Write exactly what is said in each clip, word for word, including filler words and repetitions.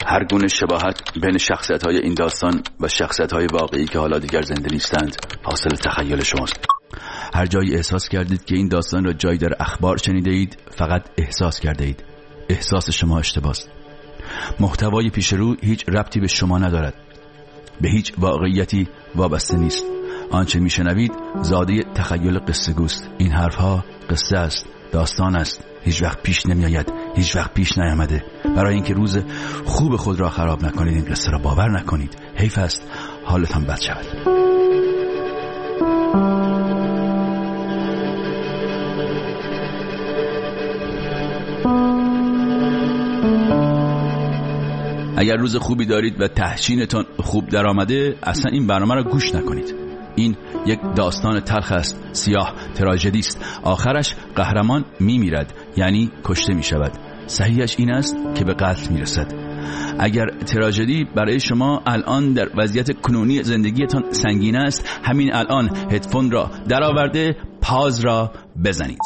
هر گونه شباهت بین شخصیت‌های این داستان و شخصیت‌های واقعی که حالا دیگر زنده نیستند حاصل تخیل شماست. هر جایی احساس کردید که این داستان را جایی در اخبار شنیده اید، فقط احساس کرده اید. احساس شما اشتباه است. محتوای پیش رو هیچ ربطی به شما ندارد. به هیچ واقعیتی وابسته نیست. آنچه میشنوید زاده تخیل قصه گوست. این حرفها قصه است، داستان است. هیچ وقت پیش نمیآید، هیچ وقت پیش نیامده. برای اینکه روز خوب خود را خراب نکنید این قصه را باور نکنید. حیف است حالتان بد شود. اگر روز خوبی دارید و تهشینتان خوب در آمده، اصلا این برنامه را گوش نکنید. این یک داستان تلخ است، سیاه، تراژدی است. آخرش قهرمان میمیرد، یعنی کشته میشود. صحیحش این است که به قتل میرسد. اگر تراژدی برای شما الان در وضعیت کنونی زندگیتان سنگین است، همین الان هدفون را درآورده پاز را بزنید.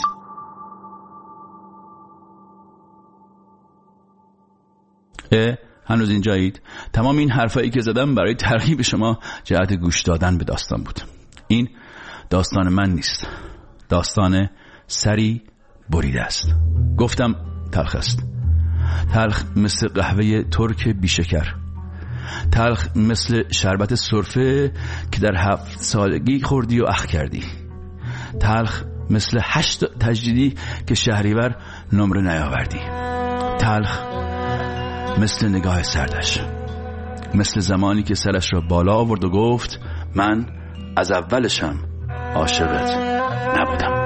اه هنوز اینجایید؟ تمام این حرفایی که زدم برای ترغیب شما جهت گوش دادن به داستان بود. این داستان من نیست، داستان سری بریده است. گفتم تلخ است. تلخ مثل قهوه ترک بیشکر، تلخ مثل شربت سرفه که در هفت سالگی خوردی و اخ کردی، تلخ مثل هشت تجدیدی که شهریور نمره نیاوردی، تلخ مثل نگاه سردش، مثل زمانی که سرش را بالا آورد و گفت من از اولشم عاشقت نبودم.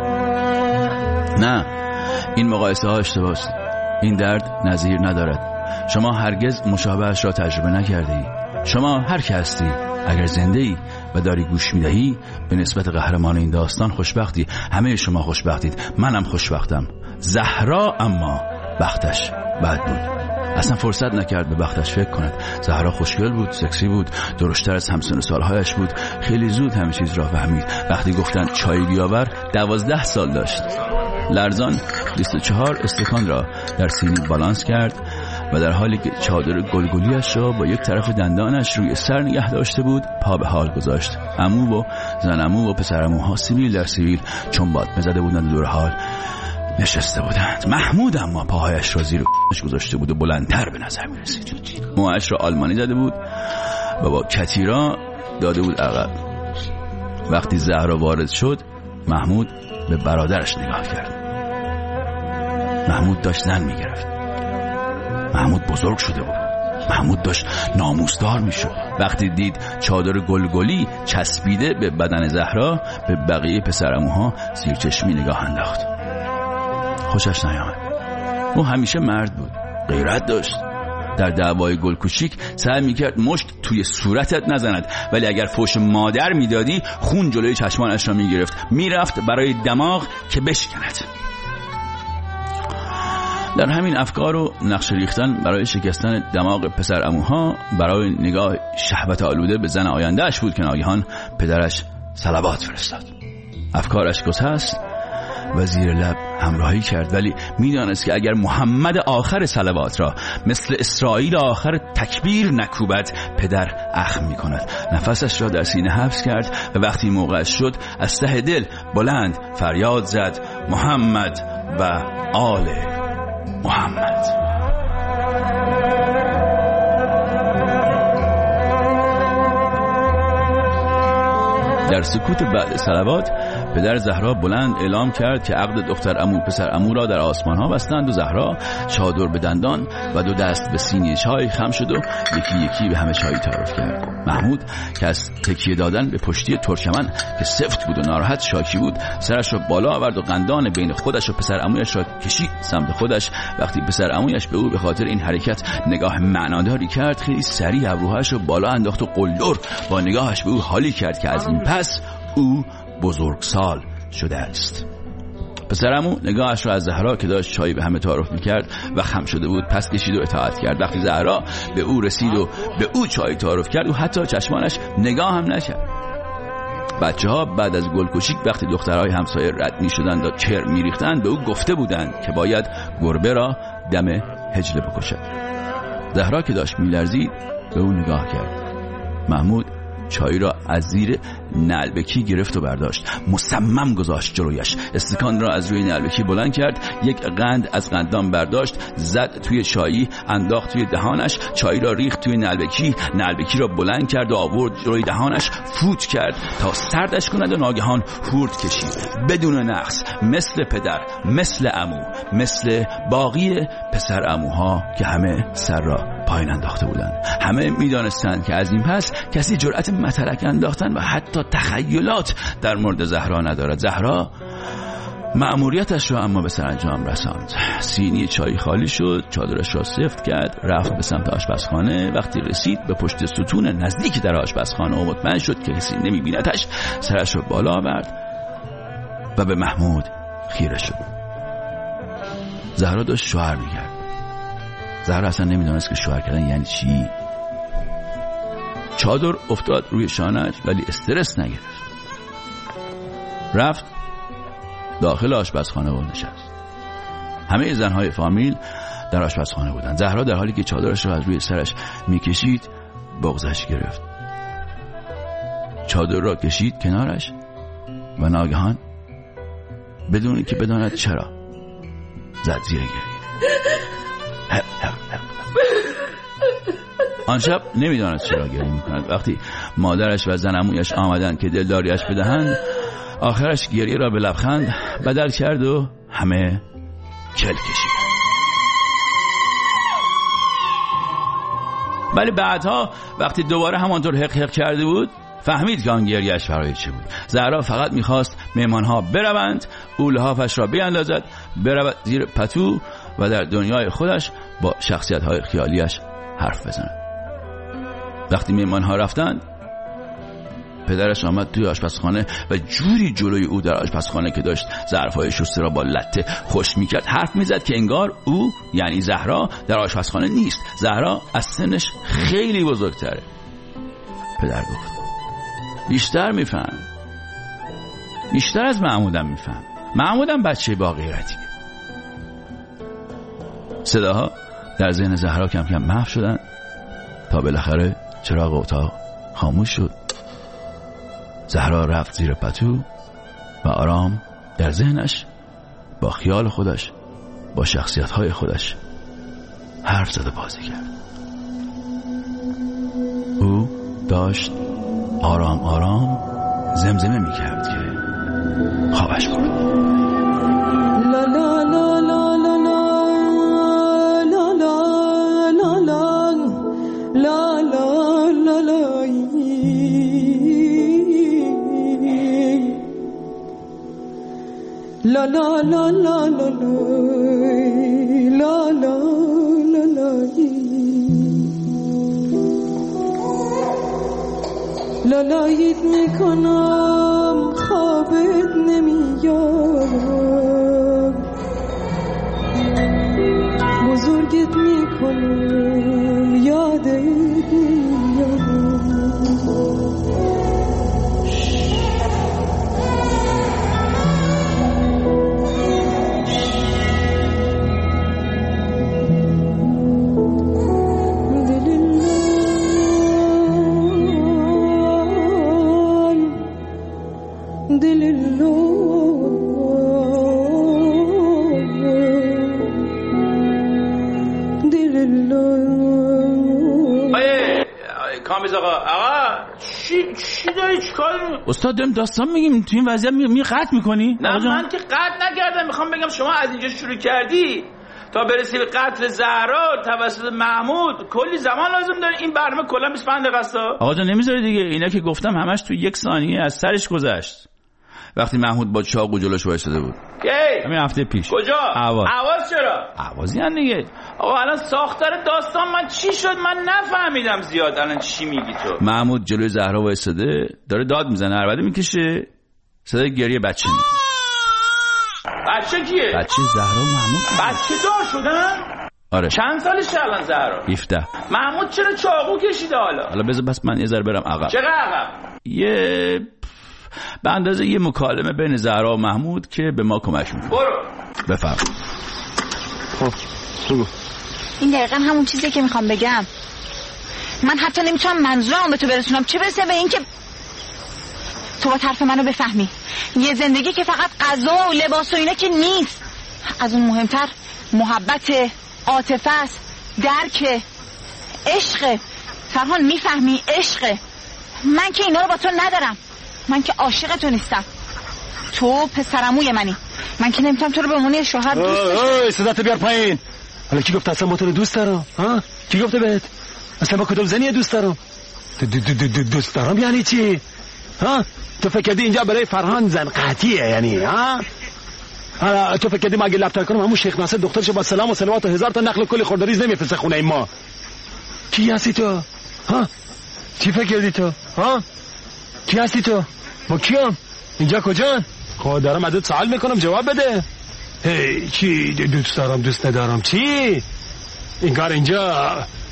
نه، این مقایسه ها اشتباه است. این درد نظیر ندارد. شما هرگز مشابهش را تجربه نکرده ای. شما هر که هستی، اگر زنده ای و داری گوش میدهی، به نسبت قهرمان این داستان خوشبختی. همه شما خوشبختید، منم خوشبختم. زهرا اما بختش بد بود. اصلا فرصت نکرد به بختش فکر کند. زهرا خوشگل بود، سکسی بود، درشتر از همسن سالهایش بود. خیلی زود همه چیز را فهمید. وقتی گفتن چای بیاور، دوازده سال داشت. لرزان بیست و چهار استکان را در سینی بالانس کرد و در حالی که چادر گلگلیش را با یک طرف دندانش روی سر نگه داشته بود، پا به حال گذاشت. عمو و زن عمو و پسر عموها سیبیل در سیبیل چون باد بزده بودند دور حال نشسته بودند. محمود اما پاهایش را زیر کش گذاشته بود و بلندتر به نظر می رسید. موهایش را آلمانی زده بود و با کتیرا داده بود عقب. وقتی زهرا وارد شد، محمود به برادرش نگاه کرد. محمود داشت زن می گرفت. محمود بزرگ شده بود. محمود داشت ناموسدار می شد. وقتی دید چادر گلگلی چسبیده به بدن زهرا، به بقیه پسرعموها زیر چشمی نگاه انداخت. خوشش نیامد. او همیشه مرد بود، غیرت داشت. در دعوای گل کوچیک سعی میکرد مشت توی صورتت نزند، ولی اگر فوش مادر میدادی خون جلوی چشمانش را میگرفت، میرفت برای دماغ که بشکند. در همین افکار و نقشه ریختن برای شکستن دماغ پسر عموها، برای نگاه شهوت آلوده به زن آیندهش بود که ناگهان پدرش صلوات فرستاد. افکارش گسست و زیر لب همراهی کرد، ولی میدانست که اگر محمد آخر صلوات را مثل اسرائیل آخر تکبیر نکوبد، پدر اخم می کند. نفسش را در سینه حبس کرد و وقتی موقعش شد از ته دل بلند فریاد زد محمد و آل محمد. در سکوت بعد صلوات پدر زهرا بلند اعلام کرد که عقد دختر عمو پسر عمو را در آسمان ها بستند و زهرا چادر به دندان و دو دست به سینی چای خم شد و یکی یکی به همه چای تعارف کرد. محمود که از تکیه دادن به پشتی ترکمن که سفت بود و ناراحت شاکی بود، سرش را بالا آورد و قندان بین خودش و پسر عمویش را کشید سمت خودش. وقتی پسر عمویش به او به خاطر این حرکت نگاه معناداری کرد، خیلی سریع ابروهاش را بالا انداخت و قلدر با نگاهش به او حالی کرد که از این پس او بزرگسال شده است. پسرعمو نگاهش را از زهرا که داشت چای به همه تعارف میکرد و خم شده بود پس کشید و اطاعت کرد. وقتی زهرا به او رسید و به او چای تعارف کرد، او حتی چشمانش نگاه هم نکرد. بچه ها بعد از گل کوچیک وقتی دخترهای همسایه رد می شدند و چر می ریختند، به او گفته بودند که باید گربه را دم هجله بکشد. زهرا که داشت میلرزید به او نگاه کرد. محمود چای را از زیر نعلبکی گرفت و برداشت، مصمم گذاشت جلویش. استکان را از روی نعلبکی بلند کرد، یک قند از قندان برداشت، زد توی چایی، انداخت توی دهانش، چای را ریخت توی نعلبکی، نعلبکی را بلند کرد و آورد جلوی دهانش، فوت کرد تا سردش کند و ناگهان هورد کشید بدون نقص، مثل پدر، مثل عمو، مثل باقی پسر عموها که همه سر را پایین انداخته بودند. همه میدانستند که از این پس کسی جرأت مترک انداختن و حتی تخیلات در مورد زهرا ندارد. زهرا مأموریتش را اما به سرانجام رساند. سینی چای خالی شد، چادرش را سفت کرد، رفت به سمت آشپزخانه. وقتی رسید به پشت ستون نزدیک در آشپزخانه و مطمئن شد که کسی نمیبیندش، سرش را بالا آورد و به محمود خیره شد. زهرا داشت شوهر میکرد. زهرا اصلا نمیدونست که شوهر کردن یعنی چی. چادر افتاد روی شانه‌اش ولی استرس نگرفت. رفت داخل آشپزخانه و نشست. همه زنهای فامیل در آشپزخانه بودند. زهرا در حالی که چادرش را از روی سرش میکشید بغضش گرفت. چادر را کشید کنارش و ناگهان بدون اینکه بداند چرا زد زیر گریه. آن شب نمیداند چرا گریه میکند. وقتی مادرش و زن عمویش آمدند که دلداریش بدهند، آخرش گریه را به لبخند بدل کرد و همه کل کشید. ولی بعدها وقتی دوباره همانطور حق حق کرده بود، فهمید که آن گریهش برای چه بود. زهرا فقط میخواست مهمانها بروند، او لحافش را بیاندازد، برود زیر پتو و در دنیای خودش با شخصیت‌های خیالیش حرف بزند. وقتی مهمانها رفتند، پدرش آمد توی آشپزخانه و جوری جلوی او در آشپزخانه که داشت ظرف‌های شسته را با لته خوش می‌کرد حرف می‌زد که انگار او یعنی زهرا در آشپزخانه نیست. زهرا از سنش خیلی بزرگتره. پدر گفت بیشتر میفهم، بیشتر از محمودم میفهم. محمودم بچه با غیرتیه. صداها در ذهن زهرا کم کم محو شدن تا بالاخره چراغ اتاق خاموش شد. زهرا رفت زیر پتو و آرام در ذهنش با خیال خودش، با شخصیت‌های خودش حرف زد و بازی کرد. او داشت آرام آرام زمزمه می‌کرد که خوابش برد. لا لا لا لا لا لا لا لا لا لا La la la la la la la la la la la ید میکنم خوابت نمیاد، بزرگت میکنم یادت نمیاد. کامیز آقا آقا چی چی داری چیکار می‌کنی؟ استاد داریم داستان میگیم، تو این وضعیت می قطع می‌کنی؟ نه من که قطع نکردم، میخوام بگم شما از اینجا شروع کردی تا برسی به قتل زهرا توسط محمود کلی زمان لازم داره. این برنامه کلا بیست و پنج دقیقه است. آقا جان نمیذاری دیگه، اینا که گفتم همش تو یک ثانیه از سرش گذشت. وقتی محمود با چاقو جلوش وایساده بود. کی؟ همین هفته پیش. کجا؟ اهواز. اهواز چرا؟ اهوازی ان دیگه. آقا الان ساختار داستان من چی شد؟ من نفهمیدم زیاد. الان چی میگی تو؟ محمود جلوی زهرا وایساده داره داد میزنه، عربده میکشه، صدای گریه بچه میاد. بچه کیه؟ بچه زهرا و محمود. بچه دار شدن؟ آره. چند سالشه الان زهرا؟ هفده. محمود چرا چاقو کشیده حالا؟ حالا بذار بس من یه ذره برم عقب. چقدر عقب؟ یه به اندازه یه مکالمه بین زهرا و محمود که به ما کمک میکنه. برو. بفرم. خب بگو. این دقیقا همون چیزیه که میخوام بگم. من حتی نمیتونم منظورم به تو برسونم، چه برسه به این که تو با طرف منو بفهمی. یه زندگی که فقط غذا و لباس و اینا که نیست، از اون مهمتر محبت، عاطفه است، درک، عشق. فرهان میفهمی؟ عشق. من که اینا رو با تو ندارم، من که عاشق تو نیستم. تو پسرعموی منی، من که نمیتونم تو رو به عنوان شوهر دوست داشتم. صدات بیار پایین. حالا کی گفت اصلا با تو رو دوست دارم؟ ها؟ کی گفته بهت؟ اصلا با کدوم زنی دوست دارم؟ دوست دارم یعنی چی؟ ها؟ تو فکر کردی اینجا برای فرهان زن قطعیه یعنی؟ ها؟ حالا تو فکر کردی ما اگه لپتر کنم همون شیخ ناصر دخترش با سلام و صلوات و هزار تا نقل کلی خوردریز نمیفرسته خونه ما. کی هستی تو؟ ها؟ چی فکر کردی تو؟ ها؟ کی هستی تو؟ با کیم؟ اینجا کجا؟ خب دارم ازت سوال میکنم جواب بده. هی چی دوست دارم دوست ندارم چی؟ این کار اینجا.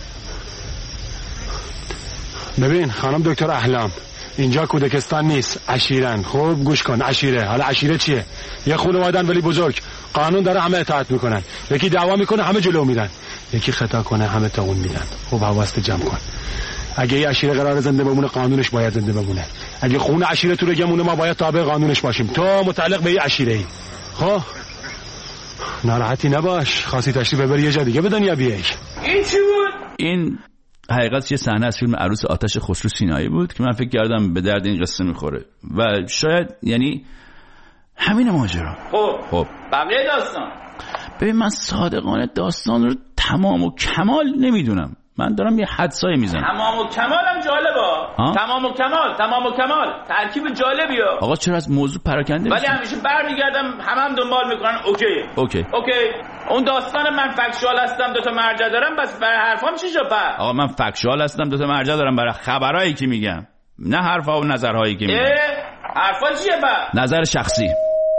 ببین خانم دکتر احلام، اینجا کودکستان نیست، عشیرن. خوب گوش کن، عشیره. حالا عشیره چیه؟ یه خانواده‌ان ولی بزرگ، قانون داره همه اطاعت میکنن. یکی دعوا میکنه همه جلو میرن، یکی خطا کنه همه تاون میدن. خب حواست جمع کن. اگه یه عشیره قرار زنده بمونه قانونش باید زنده بمونه. اگه خون عشیره تو رگمونه ما باید تابع قانونش باشیم. تو متعلق به یه عشیره‌ای. خب ناراحتی نباش، خواستی تشریف ببری یه جا دیگه به دنیا بیای. این چی بود؟ این حقیقت یه صحنه از فیلم عروس آتش خسرو سینایی بود که من فکر کردم به درد این قصه میخوره و شاید یعنی همین ماجرا. خب خب بقیه داستان. ببین من صادقانه داستان رو تمام و کمال نمیدونم، من دارم یه حدسایی میزنم. تمام و کمال هم جالبه. تمام و کمال، تمام و کمال ترکیب جالبیه. آقا چرا از موضوع پراکنده ولی همیشه برمیگردم همه هم دنبال میکنن. اوکی اوکی اوکی اون داستان من فکشوال هستم دو تا مرجع دارم بس برای حرفام چی شد؟ آقا من فکشوال هستم دو تا مرجع دارم برای خبرایی که میگم، نه حرفا و نظرهایی که میگم. حرفا چیه با؟ نظر شخصی.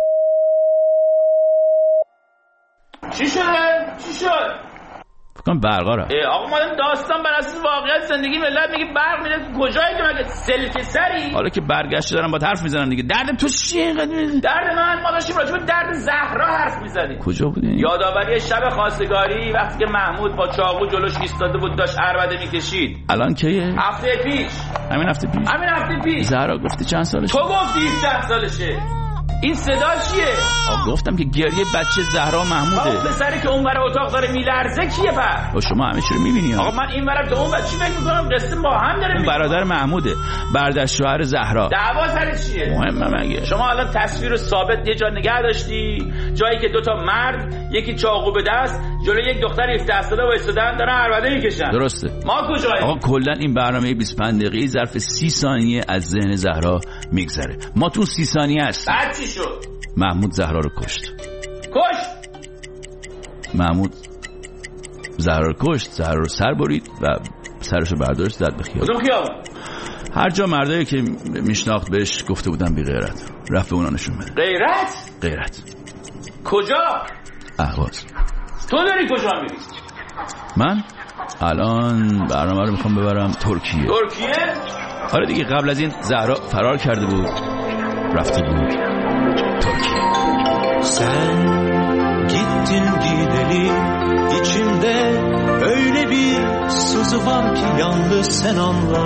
چی شده؟ چی شد؟ فکرم برقا رفت. آقا ما داستان بر اساس واقعیت زندگی ملت میگه برق میره کجایی که مگه سلک سری؟ حالا که برگشته دارم با حرف میزنن دیگه. درد تو چیه اینقدر؟ درد من ما داشتیم راجع به درد زهرا حرف میزدیم. کجا بودین؟ یادآوری شب خواستگاری وقتی که محمود با چاقو جلوش ایستاده بود داشت عربده میکشید. الان کیه؟ هفته پیش. همین هفته پیش. همین هفته پیش. زهرا گفتی چند سالشه؟ تو گفتی هفده سالشه. این صدا چیه؟ آقا گفتم که گریه بچه زهرا محموده. آقا پسری که اونور اتاق داره میلرزه کیه بعد؟ با شما همه چی رو میبینی. آقا من این ورم تو اون ور چی فکر میکنم قصه با هم داره. اون برادر محموده، برادر شوهر زهرا. دعوا سر چیه؟ مهمه مگه؟ شما الان تصویر رو ثابت یه جا نگه داشتی، جایی که دوتا مرد یکی چاقو به دست جلوی یک دختر هفده ساله وایسادن دارن عربده میکشن. درسته. ما کجاییم؟ آقا کلا این برنامه بیست و پنج دقیقه‌ای ظرف سی ثانیه از ذهن زهرا میگذره. ما تو سی ثانیه هست. بعد چی شد؟ محمود زهرا رو کشت. کشت؟ محمود زهرا رو کشت، زهرا رو سر برید و سرش رو برداشت زد به خیابون. کدوم خیابون؟ هر جا مردایی که میشناخت بهش گفته بودن بی غیرت، رفت به اونا نشون بده. غیرت؟ غیرت. کجا؟ اهواز. تو داری کجا میری؟ من الان برنامه رو میخوام ببرم ترکیه. ترکیه؟ آره دیگه، قبل از این زهرا فرار کرده بود رفته بود Türkiye. Sen gittin gideli içimde öyle bir sızı var ki yalnız sen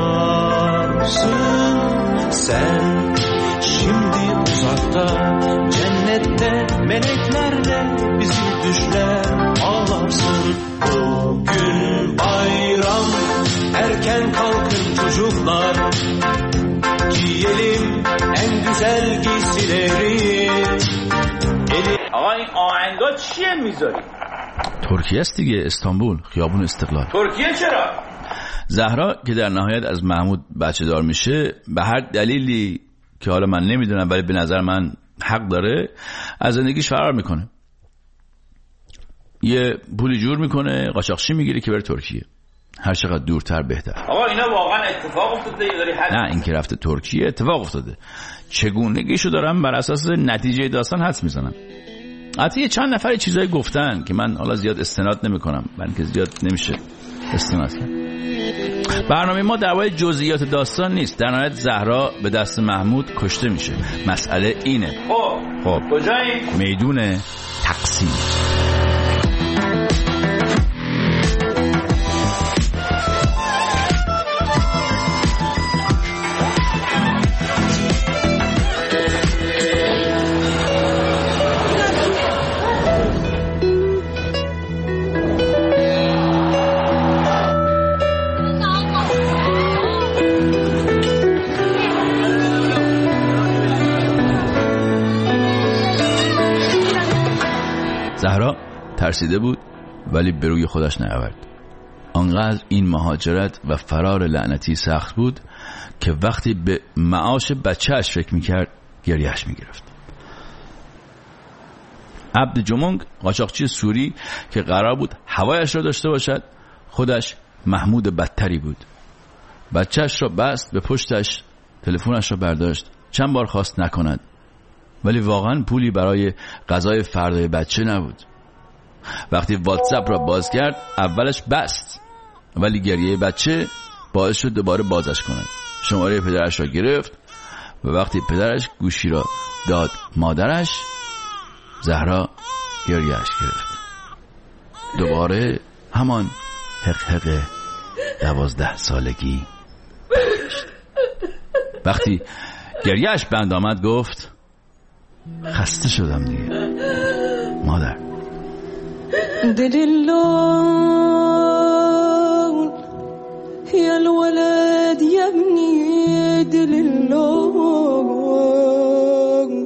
anlarsın. Sen şimdi uzakta cennette meleklerle bizi düşler ağlarsın. Bugün bayram erken kalkın çocuklar. Giyelim en güzel giysileri. آقا این آهنگا چیه میذاری؟ ترکیه است دیگه، استانبول، خیابون استقلال. ترکیه چرا؟ زهرا که در نهایت از محمود بچه دار میشه، به هر دلیلی که حالا من نمیدونم ولی به نظر من حق داره، از زندگیش فرار میکنه. یه پولی جور میکنه، قاچاقچی میگیره که بره ترکیه. هر چقدر دورتر بهتر. آقا اینا واقعا اتفاق افتاده یا داری حد؟ نه، این که رفته ترکیه اتفاق افتاده. چگونگیشو دارم بر اساس نتیجه داستان حدس میزنم. حتی چند نفر چیزایی گفتن که من حالا زیاد استناد نمیکنم، بلکه زیاد نمیشه استناد کرد. برنامه ما درباره جزئیات داستان نیست. در نهایت زهرا به دست محمود کشته میشه. مسئله اینه. خب خب کجایی؟ میدون تقسیم. زهرا ترسیده بود ولی به روی خودش نیاورد. آنقدر این مهاجرت و فرار لعنتی سخت بود که وقتی به معاش بچهش فکر میکرد گریهش میگرفت. عبد جمونگ قاچاقچی سوری که قرار بود هوایش را داشته باشد، خودش محمود بدتری بود. بچهش را بست به پشتش، تلفنش را برداشت، چند بار خواست نکند، ولی واقعا پولی برای غذای فردای بچه نبود. وقتی واتساپ را باز کرد اولش بست، ولی گریه بچه باعث شد دوباره بازش کند. شماره پدرش را گرفت و وقتی پدرش گوشی را داد مادرش، زهرا گریهش گرفت. دوباره همان حق حق دوازده سالگی. وقتی گریهش بند آمد گفت خسته شدم دیگه مادر. دل اللون يا الولد يا ابني دل اللون.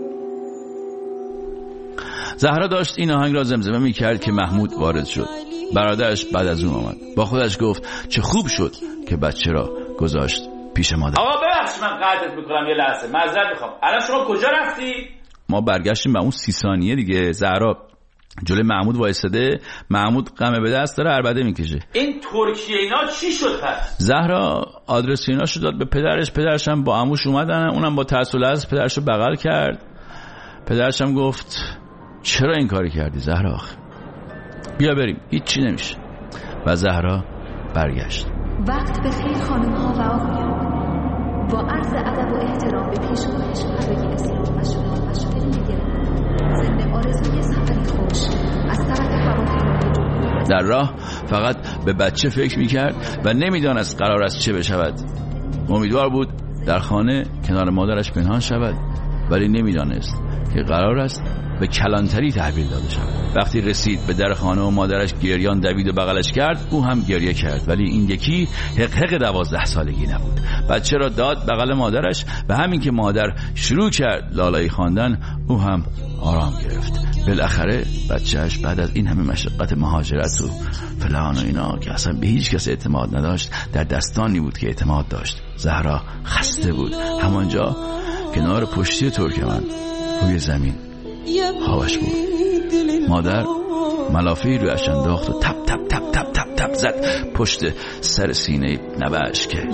زهرا داشت این آهنگ را زمزمه می کرد که محمود وارد شد. برادرش بعد از اون آمد. با خودش گفت چه خوب شد که بچه را گذاشت پیش مادر. آقا ببخش من قطعت میکنم یه لحظه، معذرت میخوام. الان شما کجا رفتی؟ ما برگشتیم به اون سی ثانیه دیگه. زهرا جلوی محمود وایساده، محمود قمه به دست داره عربده میکشه. این ترکیه اینا چی شد پس؟ زهرا آدرس اینا شو داد به پدرش، پدرش هم با عموش اومدن، اونم با ترس و لرز پدرشو بغل کرد. پدرش هم گفت چرا این کاری کردی زهرا؟ آخه بیا بریم، هیچ چی نمیشه. و زهرا برگشت. وقت بخیر خانم ها و آقایان، با عرض ادب و احترام به پیشواش همه اسلام و شما مشاهیر میگیرم ضمن آرزوی سفری خوش از طرف هواپیمای جمهوری. در راه فقط به بچه فکر میکرد و نمیدانست قرار است چه بشود. امیدوار بود در خانه کنار مادرش پنهان شود، ولی نمیدانست که قرار است به کلانتری تحویل داده شد. وقتی رسید به در خانه و مادرش گریان دوید و بغلش کرد، او هم گریه کرد، ولی این یکی حق حق دوازده سالگی نبود. بچه را داد بغل مادرش و همین که مادر شروع کرد لالایی خواندن، او هم آرام گرفت. بالاخره بچهش بعد از این همه مشقت مهاجرت و فلان و اینا که اصلا به هیچ کس اعتماد نداشت، در دستانی بود که اعتماد داشت. زهرا خسته بود. همانجا کنار پشتی ترکمن روی زمین خوابش بود. مادر ملافه‌ای رویش انداخت و تپ تپ تپ تپ تپ تپ زد پشت سر سینه نوه‌اش که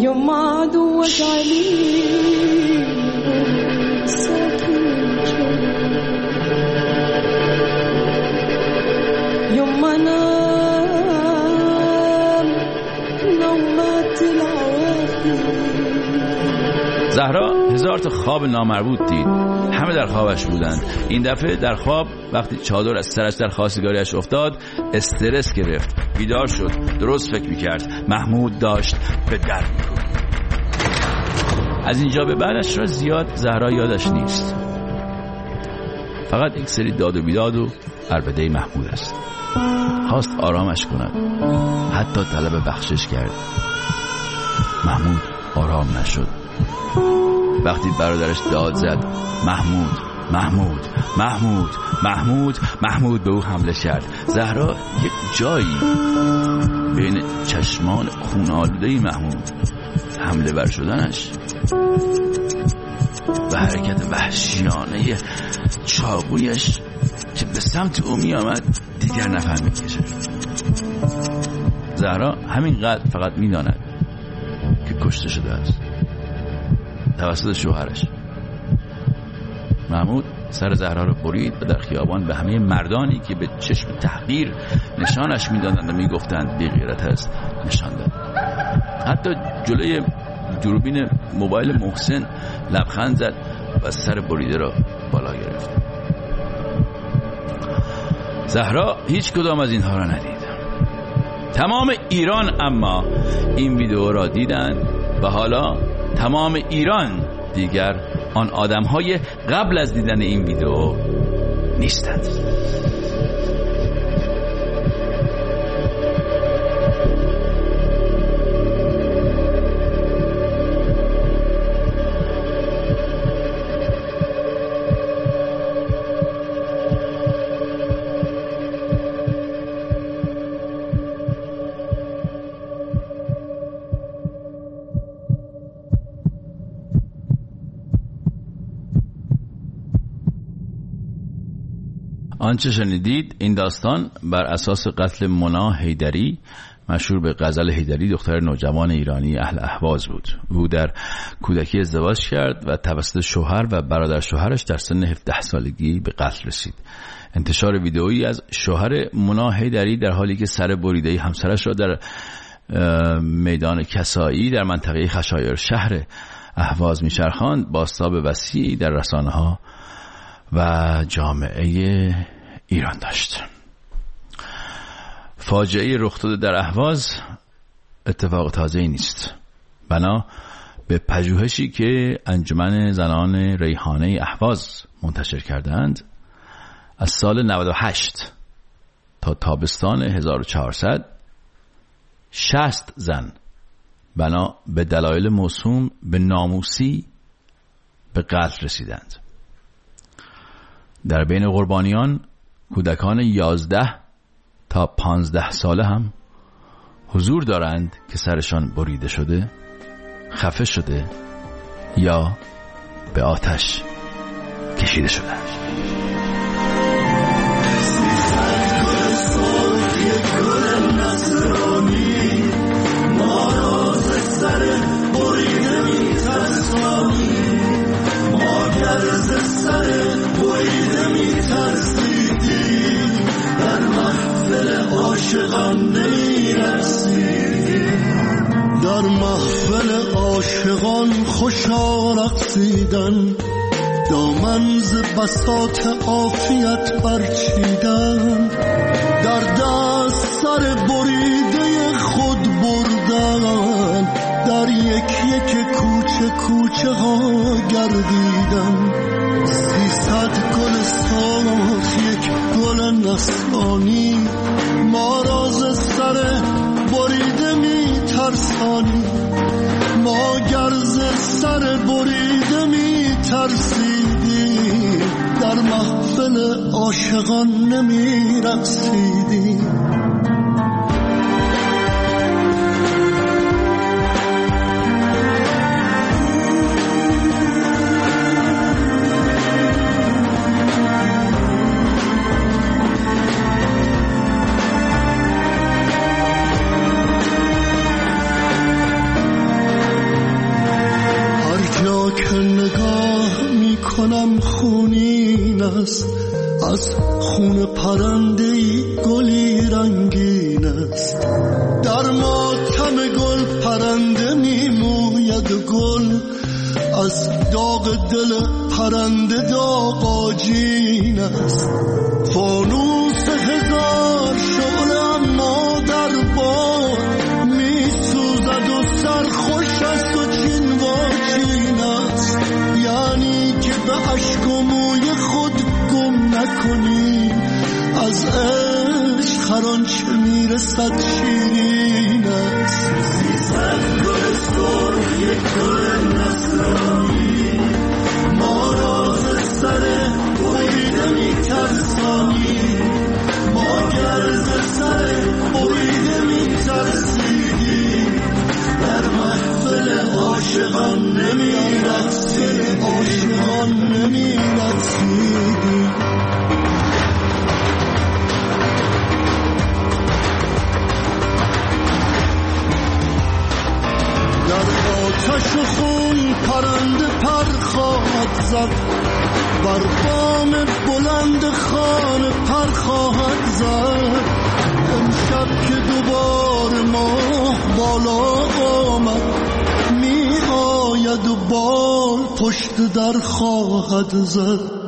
زهرا هزار تا خواب نامربوط دید، همه در خوابش بودند. این دفعه در خواب وقتی چادر از سرش در خواستگاریش افتاد استرس گرفت. بیدار شد، درست فکر میکرد. محمود داشت به در می‌کوبید. از اینجا به بعدش را زیاد زهرا یادش نیست، فقط یک سری داد و بیداد و عربده محمود است. خواست آرامش کند، حتی طلب بخشش کرد. محمود آرام نشد. وقتی برادرش داد زد محمود محمود محمود محمود محمود به او حمله کرد. زهرا یک جایی بین چشمان خون آلوده محمود حمله ور شدنش و حرکت وحشیانه چاقویش که به سمت او می آمد دیگر نفهمید که چه. زهرا همینقدر فقط می داند که کشته شده است توسط شوهرش. محمود سر زهرا رو برید و در خیابان به همه مردانی که به چشم تحقیر نشانش میدادند و میگفتند بی غیرت است نشان داد. حتی جلوی دوربین موبایل محسن لبخند زد و سر بریده را بالا گرفت. زهرا هیچ کدام از اینها را ندید. تمام ایران اما این ویدیو را دیدند و حالا تمام ایران دیگر آن آدم‌های قبل از دیدن این ویدیو نیستند. آنچه شنیدید این داستان بر اساس قتل مونا حیدری مشهور به غزل حیدری، دختر نوجوان ایرانی اهل اهواز بود. او در کودکی ازدواج کرد و توسط شوهر و برادر شوهرش در سن هفده سالگی به قتل رسید. انتشار ویدئویی از شوهر مونا حیدری در حالی که سر بریده همسرش را در میدان کسایی در منطقه خشایار شهر اهواز میچرخاند بازتاب وسیعی در رسانه‌ها و جامعه ایران داشت. فاجعه رخ داده در اهواز اتفاق تازه‌ای نیست. بنا به پژوهشی که انجمن زنان ریحانه اهواز منتشر کردند، از سال نود و هشت تا تابستان هزار و چهارصد شصت زن بنا به دلایل موسوم به ناموسی به قتل رسیدند. در بین قربانیان کودکان یازده تا پانزده ساله هم حضور دارند که سرشان بریده شده، خفه شده یا به آتش کشیده شده. در محفل عاشقان خوشا رقصیدن، دامن ز بساط عافیت برچیدن، در دست سر بریده خود بردن، در یک یک کوچه کوچه ها گردیدن. سیصد گل سرخ یک گل نسلانی، ما راز سر بریده می ترسانی، ما گرز سر بریده می ترسیدی، در محفل عاشقان نمی رقصیدی. خونین است، از خون پرنده‌ای گلی رنگین است، در ماتم گل پرنده میموید و گل از داغ دل پرنده داغ آجین است. فانوس هزار شعله اما در باد میسوزد و سرخوش است و چین و چین است، یعنی که به عشق و موی خود گم نکنی، از عشق هر آنچه میرسد شیرین است. سیصد گل سرخ یک گل نصرانی، ما راز سر بریده میترسانی، ما گرز سر بریده میترسیدی، در محفل عاشقان نمیرقصیدی، عاشقان نمیرقصیدی. در آتش و خون پرنده پر خواهد زد، بر بام بلند خانه پر خواهد زد. امشب که دوباره ماه بالا آمد، می آید و بال پشت در خواهد زد.